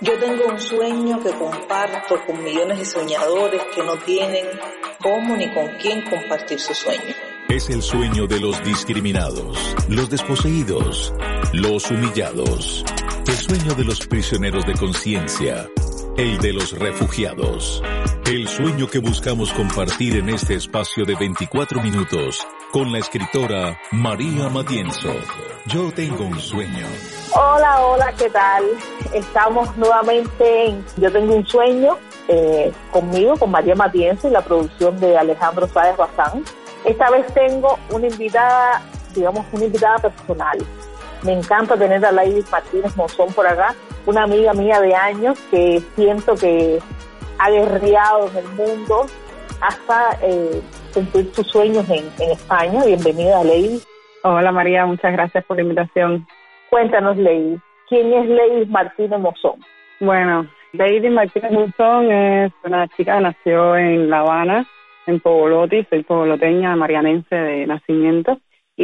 Yo tengo un sueño que comparto con millones de soñadores que no tienen cómo ni con quién compartir su sueño. Es el sueño de los discriminados, los desposeídos, los humillados. El sueño de los prisioneros de conciencia, el de los refugiados. El sueño que buscamos compartir en este espacio de 24 minutos con la escritora María Matienzo. Yo tengo un sueño. Hola, ¿qué tal? Estamos nuevamente en Yo tengo un sueño, conmigo, con María Matienzo y la producción de Alejandro Sáez Bazán. Esta vez tengo una invitada personal. Me encanta tener a Lady Martínez Monzón por acá, una amiga mía de años que siento que ha guerreado en el mundo hasta cumplir sus sueños en España. Bienvenida, Lady. Hola, María, muchas gracias por la invitación. Cuéntanos, Lady, ¿quién es Lady Martínez Monzón? Bueno, Lady Martínez Monzón es una chica que nació en La Habana, en Pogoloti. Soy pogoloteña, marianense de nacimiento.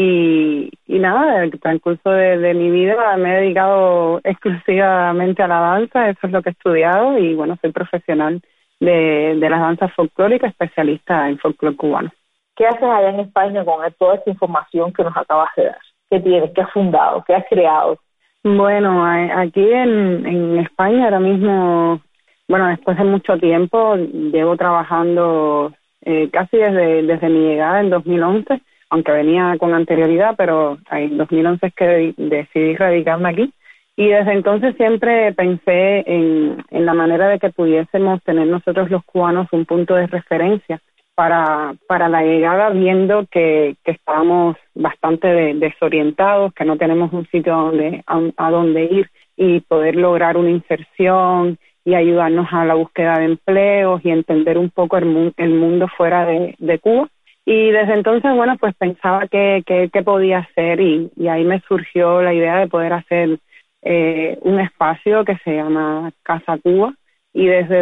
Y nada, el transcurso de mi vida me he dedicado exclusivamente a la danza. Eso es lo que he estudiado y bueno, soy profesional de las danzas folclóricas, especialista en folclore cubano. ¿Qué haces allá en España con toda esta información que nos acabas de dar? ¿Qué tienes? ¿Qué has fundado? ¿Qué has creado? Bueno, aquí en España ahora mismo, bueno, después de mucho tiempo, llevo trabajando casi desde mi llegada en 2011, aunque venía con anterioridad, pero en 2011 es que decidí radicarme aquí. Y desde entonces siempre pensé en la manera de que pudiésemos tener nosotros los cubanos un punto de referencia para la llegada, viendo que estábamos bastante desorientados, que no tenemos un sitio a donde ir y poder lograr una inserción y ayudarnos a la búsqueda de empleos y entender un poco el mundo fuera de Cuba. Y desde entonces, bueno, pues pensaba qué podía hacer y ahí me surgió la idea de poder hacer un espacio que se llama Casa Cuba, y desde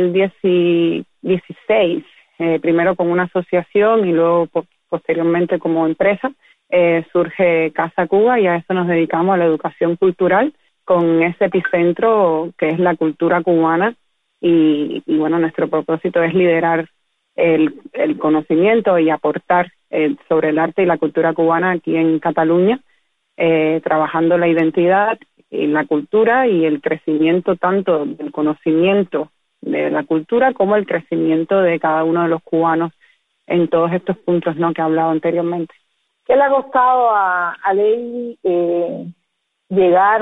2016, primero con una asociación y luego posteriormente como empresa, surge Casa Cuba, y a eso nos dedicamos, a la educación cultural, con ese epicentro que es la cultura cubana, y bueno, nuestro propósito es liderar el conocimiento y aportar sobre el arte y la cultura cubana aquí en Cataluña, trabajando la identidad y la cultura y el crecimiento tanto del conocimiento de la cultura como el crecimiento de cada uno de los cubanos en todos estos puntos, ¿no?, que he hablado anteriormente. ¿Qué le ha costado a Lady llegar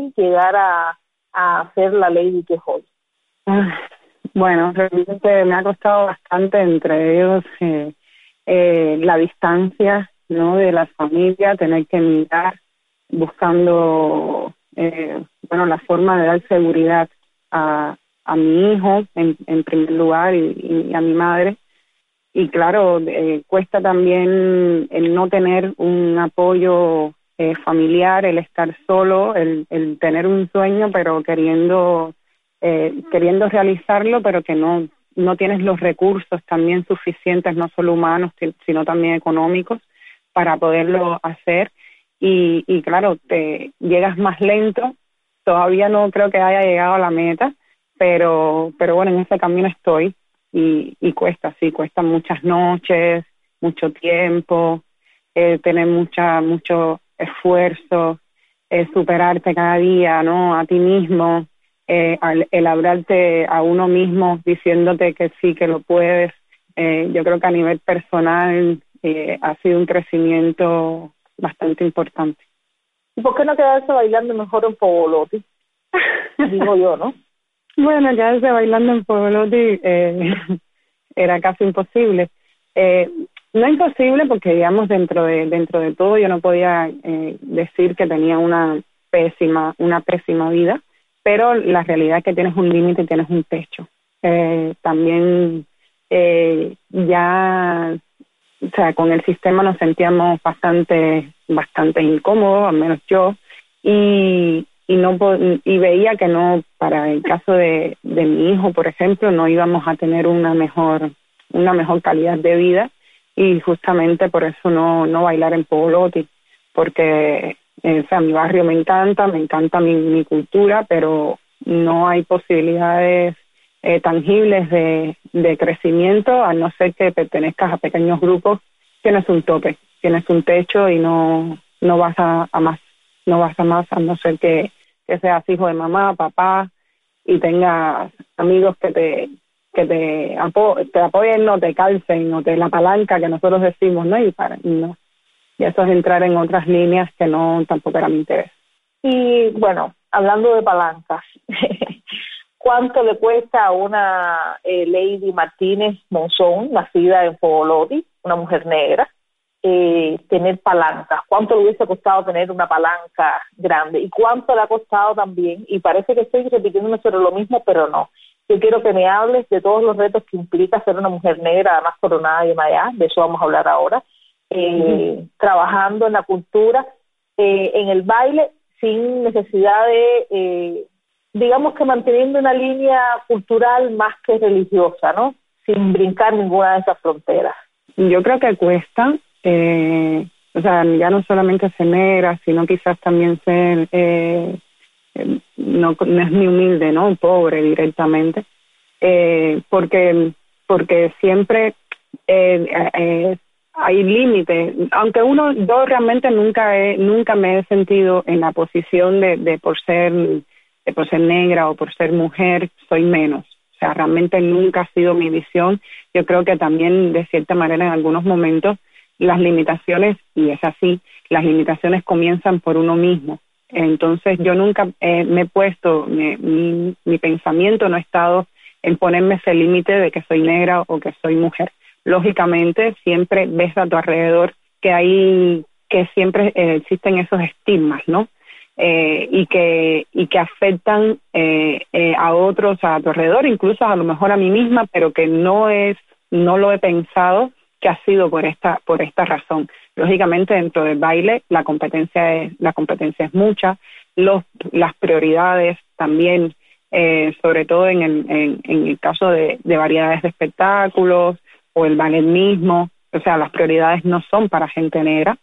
a ser la Lady que es hoy? Bueno, realmente me ha costado bastante, entre ellos la distancia, ¿no?, de la familia, tener que mirar buscando la forma de dar seguridad a mi hijo en primer lugar y a mi madre. Y claro, cuesta también el no tener un apoyo familiar, el estar solo, el tener un sueño pero queriendo realizarlo, pero que no tienes los recursos también suficientes, no solo humanos, sino también económicos, para poderlo hacer. Y claro, te llegas más lento. Todavía no creo que haya llegado a la meta, pero bueno, en ese camino estoy. Y cuesta muchas noches, mucho tiempo, tener mucho esfuerzo, superarte cada día, ¿no?, a ti mismo, el hablarte a uno mismo diciéndote que sí, que lo puedes. Yo creo que a nivel personal ha sido un crecimiento bastante importante. ¿Y por qué no quedarse bailando mejor en Pogoloti? Digo yo, ¿no? Bueno, quedarse bailando en Pogoloti era casi imposible. No imposible porque, digamos, dentro de todo yo no podía decir que tenía una pésima vida, pero la realidad es que tienes un límite y tienes un techo. También ya, o sea, con el sistema nos sentíamos bastante incómodos, al menos yo, y veía que no, para el caso de mi hijo, por ejemplo, no íbamos a tener una mejor calidad de vida, y justamente por eso no bailar en Pogoloti, porque mi barrio me encanta mi cultura, pero no hay posibilidades tangibles de crecimiento, a no ser que pertenezcas a pequeños grupos. Tienes un tope, tienes un techo y no vas a más, a no ser que seas hijo de mamá, papá y tengas amigos que te apoyen, no te calcen, o te la palanca que nosotros decimos, ¿no? Y eso es entrar en otras líneas que no tampoco era mi interés. Y bueno, hablando de palancas, ¿cuánto le cuesta a una Lady Martínez Monzón, nacida en Fogoloti, una mujer negra, tener palancas? ¿Cuánto le hubiese costado tener una palanca grande? ¿Y cuánto le ha costado también? Y parece que estoy repitiéndome sobre lo mismo, pero no. Yo quiero que me hables de todos los retos que implica ser una mujer negra, además coronada de Maya, de eso vamos a hablar ahora, trabajando en la cultura, en el baile, sin necesidad de, digamos que manteniendo una línea cultural más que religiosa, ¿no? Sin brincar ninguna de esas fronteras. Yo creo que cuesta, o sea, ya no solamente ser negra, sino quizás también ser, no es ni humilde, ¿no? Pobre directamente, porque siempre hay límites, aunque yo realmente nunca me he sentido en la posición de por ser negra o por ser mujer soy menos. O sea, realmente nunca ha sido mi visión. Yo creo que también de cierta manera en algunos momentos las limitaciones, y es así, las limitaciones comienzan por uno mismo. Entonces yo nunca me he puesto, mi pensamiento no ha estado en ponerme ese límite de que soy negra o que soy mujer. Lógicamente siempre ves a tu alrededor que siempre existen esos estigmas, ¿no? Y que afectan a otros a tu alrededor, incluso a lo mejor a mí misma, pero que no lo he pensado que ha sido por esta razón. Lógicamente dentro del baile la competencia es mucha, las prioridades también, sobre todo en el caso de variedades de espectáculos o el ballet mismo, o sea, las prioridades no son para gente negra.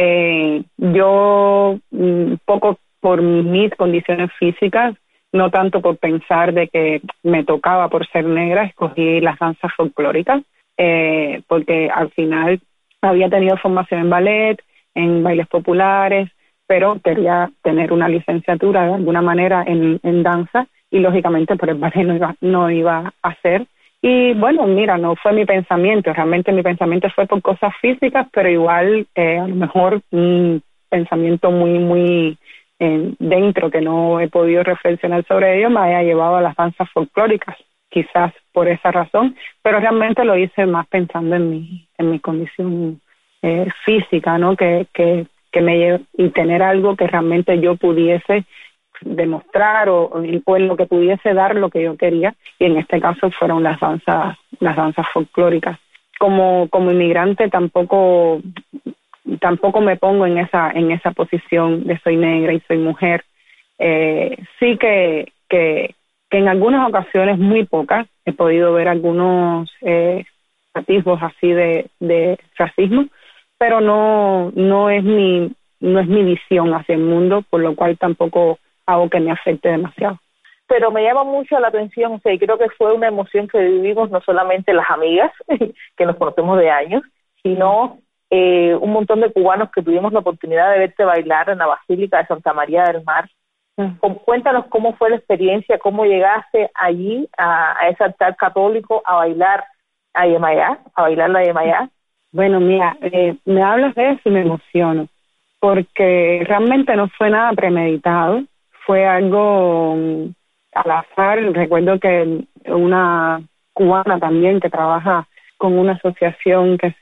Yo, poco por mis condiciones físicas, no tanto por pensar de que me tocaba por ser negra, escogí las danzas folclóricas, porque al final había tenido formación en ballet, en bailes populares, pero quería tener una licenciatura de alguna manera en danza, y lógicamente por el ballet no iba a hacer. Y bueno, mira, no fue mi pensamiento, realmente mi pensamiento fue por cosas físicas, pero igual a lo mejor un pensamiento muy dentro que no he podido reflexionar sobre ello me haya llevado a las danzas folclóricas, quizás por esa razón, pero realmente lo hice más pensando en mi condición física, ¿no? Que y tener algo que realmente yo pudiese demostrar o en lo que pudiese dar lo que yo quería, y en este caso fueron las danzas folclóricas. Como inmigrante tampoco me pongo en esa posición de soy negra y soy mujer. Sí que en algunas ocasiones, muy pocas, he podido ver algunos atisbos así de racismo, pero no es mi visión hacia el mundo, por lo cual tampoco hago que me afecte demasiado. Pero me llama mucho la atención, o sea, y creo que fue una emoción que vivimos no solamente las amigas, que nos conocemos de años, sino un montón de cubanos que tuvimos la oportunidad de verte bailar en la Basílica de Santa María del Mar. Cuéntanos cómo fue la experiencia, cómo llegaste allí a ese altar católico a bailar a Yemayá, a bailar la Yemayá. Bueno, mira, me hablas de eso y me emociono, porque realmente no fue nada premeditado, fue algo al azar. Recuerdo que una cubana también que trabaja con una asociación que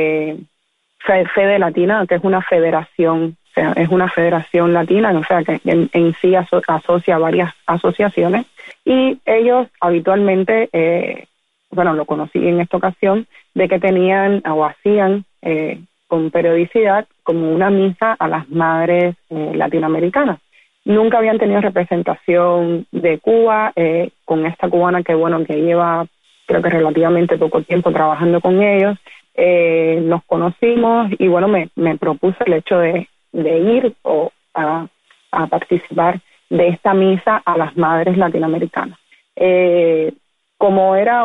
Fede Latina, que es una federación, o sea, es una federación latina, o sea, que en sí asocia varias asociaciones, y ellos habitualmente, lo conocí en esta ocasión, de que tenían o hacían con periodicidad como una misa a las madres latinoamericanas. Nunca habían tenido representación de Cuba, con esta cubana que lleva creo que relativamente poco tiempo trabajando con ellos. Nos conocimos y me propuse el hecho de ir a participar esta misa a las madres latinoamericanas. Como era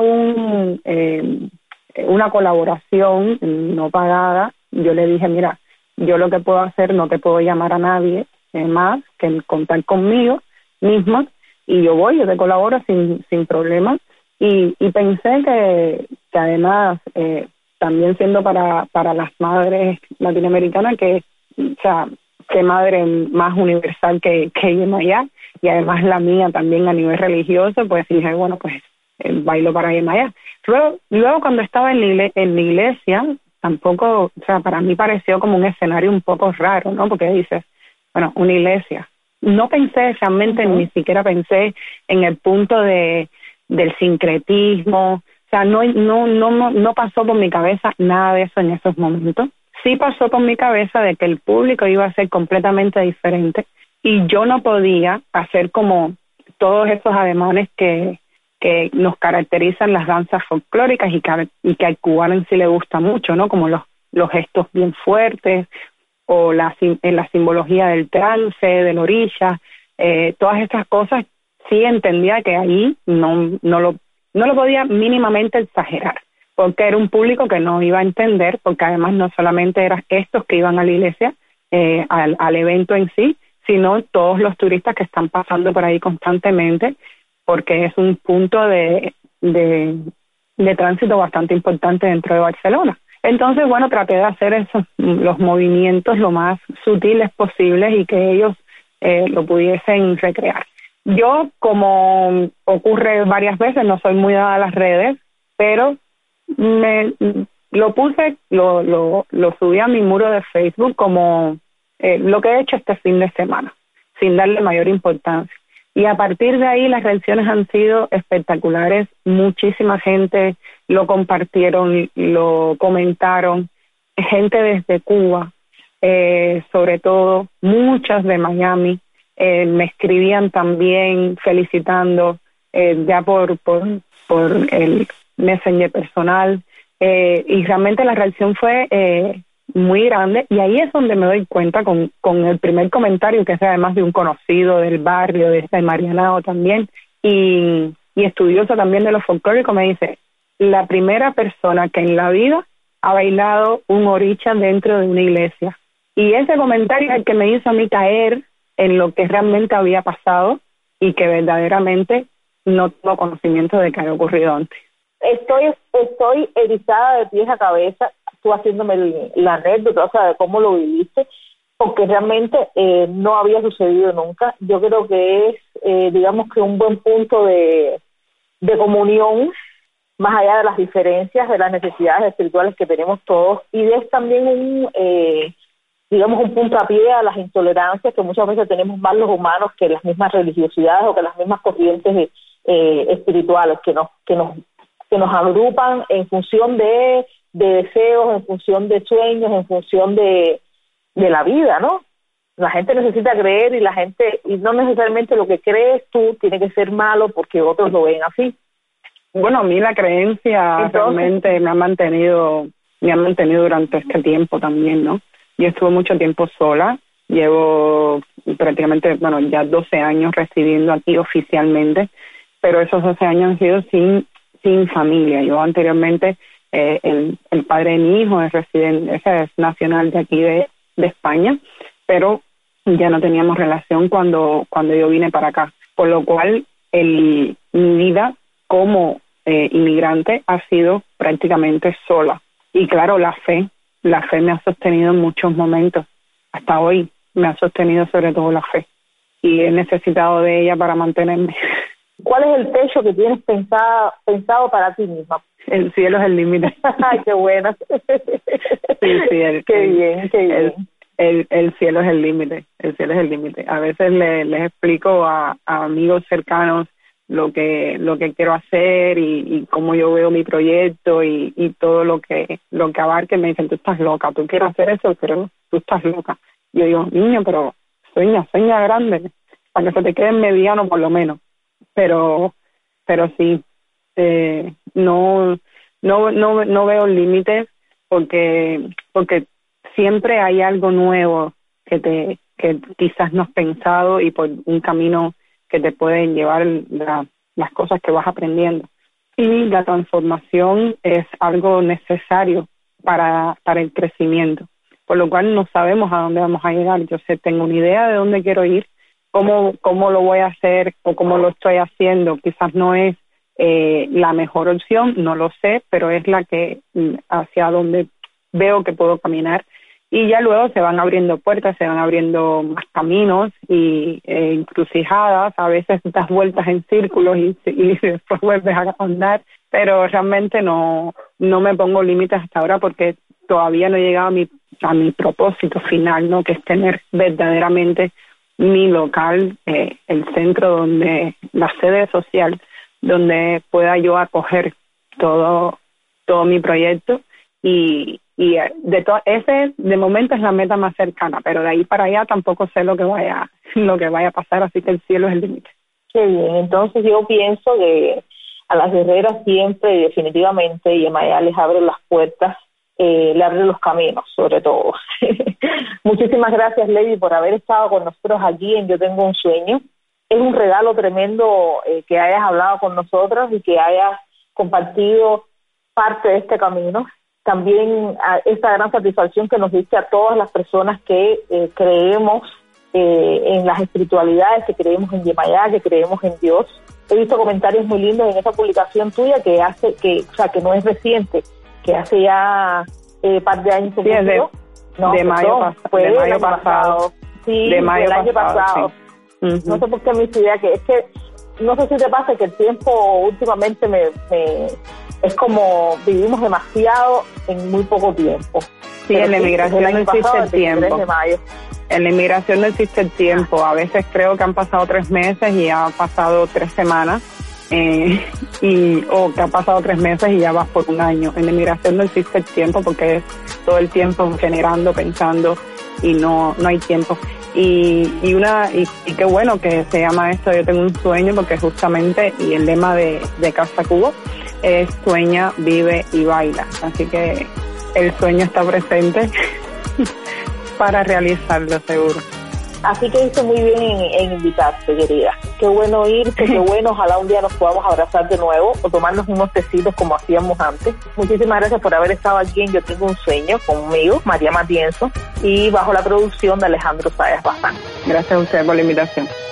una colaboración no pagada, yo le dije, mira, yo lo que puedo hacer, no te puedo llamar a nadie más que contar conmigo misma, y yo te colaboro sin problema. Y pensé que además, también siendo para las madres latinoamericanas, que, o sea, qué madre más universal que Yemayá, y además la mía también a nivel religioso, pues dije, bueno, pues bailo para Yemayá. Luego cuando estaba en la iglesia, tampoco, o sea, para mí pareció como un escenario un poco raro, ¿no? Porque dices, bueno, una iglesia. No pensé realmente, ni siquiera pensé en el punto del sincretismo. O sea, no pasó por mi cabeza nada de eso en esos momentos. Sí pasó por mi cabeza de que el público iba a ser completamente diferente y yo no podía hacer como todos esos ademanes que nos caracterizan las danzas folclóricas y que al cubano en sí le gusta mucho, ¿no? Como los gestos bien fuertes o la simbología del trance, de la orilla, todas estas cosas. Sí entendía que ahí no lo podía mínimamente exagerar, porque era un público que no iba a entender, porque además no solamente eran estos que iban a la iglesia, al evento en sí, sino todos los turistas que están pasando por ahí constantemente, porque es un punto de tránsito bastante importante dentro de Barcelona. Entonces, bueno, traté de hacer los movimientos lo más sutiles posibles y que ellos lo pudiesen recrear. Yo, como ocurre varias veces, no soy muy dada a las redes, pero lo subí a mi muro de Facebook como lo que he hecho este fin de semana, sin darle mayor importancia. Y a partir de ahí las reacciones han sido espectaculares. Muchísima gente lo compartieron, lo comentaron, gente desde Cuba, sobre todo, muchas de Miami, me escribían también felicitando ya por el Messenger personal, y realmente la reacción fue muy grande, y ahí es donde me doy cuenta con el primer comentario, que es además de un conocido del barrio, de Marianao también, y estudioso también de lo folclórico, me dice, la primera persona que en la vida ha bailado un oricha dentro de una iglesia. Y ese comentario es el que me hizo a mí caer en lo que realmente había pasado y que verdaderamente no tengo conocimiento de que haya ocurrido antes. Estoy erizada de pies a cabeza, tú haciéndome la anécdota, o sea, de cómo lo viviste, porque realmente no había sucedido nunca. Yo creo que es, digamos que un buen punto de comunión, más allá de las diferencias, de las necesidades espirituales que tenemos todos, y es también un puntapié a las intolerancias que muchas veces tenemos más los humanos que las mismas religiosidades o que las mismas corrientes espirituales que nos agrupan en función de deseos, en función de sueños, en función de la vida, ¿no? La gente necesita creer y no necesariamente lo que crees tú tiene que ser malo porque otros lo ven así. Bueno, a mí la creencia realmente me ha mantenido durante este tiempo también, ¿no? Yo estuve mucho tiempo sola, llevo prácticamente, ya 12 años residiendo aquí oficialmente, pero esos 12 años han sido sin familia. Yo anteriormente, el padre de mi hijo ese es nacional de aquí de España, pero ya no teníamos relación cuando yo vine para acá, por lo cual mi vida como inmigrante ha sido prácticamente sola. Y claro, la fe me ha sostenido en muchos momentos. Hasta hoy me ha sostenido sobre todo la fe. Y he necesitado de ella para mantenerme. ¿Cuál es el techo que tienes pensado para ti misma? El cielo es el límite. Ay, qué buena. Sí, qué bien. El cielo es el límite. El cielo es el límite. A veces les explico a amigos cercanos lo que quiero hacer y cómo yo veo mi proyecto y todo lo que abarque. Me dicen, tú estás loca, tú quieres hacer eso, pero tú estás loca. Yo digo, niño, pero sueña grande, para que se te quede en mediano por lo menos. Pero sí, no veo límites porque siempre hay algo nuevo que que quizás no has pensado y por un camino que te pueden llevar las cosas que vas aprendiendo. Y la transformación es algo necesario para el crecimiento, por lo cual no sabemos a dónde vamos a llegar. Yo tengo una idea de dónde quiero ir, cómo lo voy a hacer o cómo lo estoy haciendo. Quizás no es la mejor opción, no lo sé, pero es la que hacia donde veo que puedo caminar. Y ya luego se van abriendo puertas, se van abriendo más caminos y encrucijadas, a veces das vueltas en círculos y después vuelves a andar, pero realmente no me pongo límites hasta ahora porque todavía no he llegado a mi propósito final, ¿no? Que es tener verdaderamente mi local, el centro donde, la sede social, donde pueda yo acoger todo mi proyecto y ese de momento es la meta más cercana, pero de ahí para allá tampoco sé lo que vaya a pasar, así que el cielo es el límite. Qué bien, entonces yo pienso que a las guerreras siempre y definitivamente Yemayá les abre las puertas, le abre los caminos sobre todo. Muchísimas gracias, Lady, por haber estado con nosotros aquí en Yo Tengo un Sueño. Es un regalo tremendo que hayas hablado con nosotros y que hayas compartido parte de este camino. También esta gran satisfacción que nos diste a todas las personas que creemos en las espiritualidades, que creemos en Yemayá, que creemos en Dios. He visto comentarios muy lindos en esa publicación tuya que no es reciente, que hace ya par de años. Sí, es de mayo pasado. Sí, del año pasado. Sí. Uh-huh. No sé por qué me idea que es que no sé si te pasa que el tiempo últimamente es como vivimos demasiado en muy poco tiempo. Sí, en la inmigración no existe el tiempo. En la inmigración no existe el tiempo. A veces creo que han pasado 3 meses y ha pasado 3 semanas, o que ha pasado 3 meses y ya vas por 1 año. En la inmigración no existe el tiempo porque es todo el tiempo generando, pensando y no hay tiempo. Y qué bueno que se llama esto Yo Tengo un Sueño, porque justamente, y el lema de Casa Cubo es sueña, vive y baila. Así que el sueño está presente para realizarlo, seguro. Así que hice muy bien en invitarte, querida. Qué bueno irte, qué bueno. Ojalá un día nos podamos abrazar de nuevo o tomarnos unos tecitos como hacíamos antes. Muchísimas gracias por haber estado aquí en Yo Tengo un Sueño conmigo, María Matienzo, y bajo la producción de Alejandro Sáez Bazán. Gracias a ustedes por la invitación.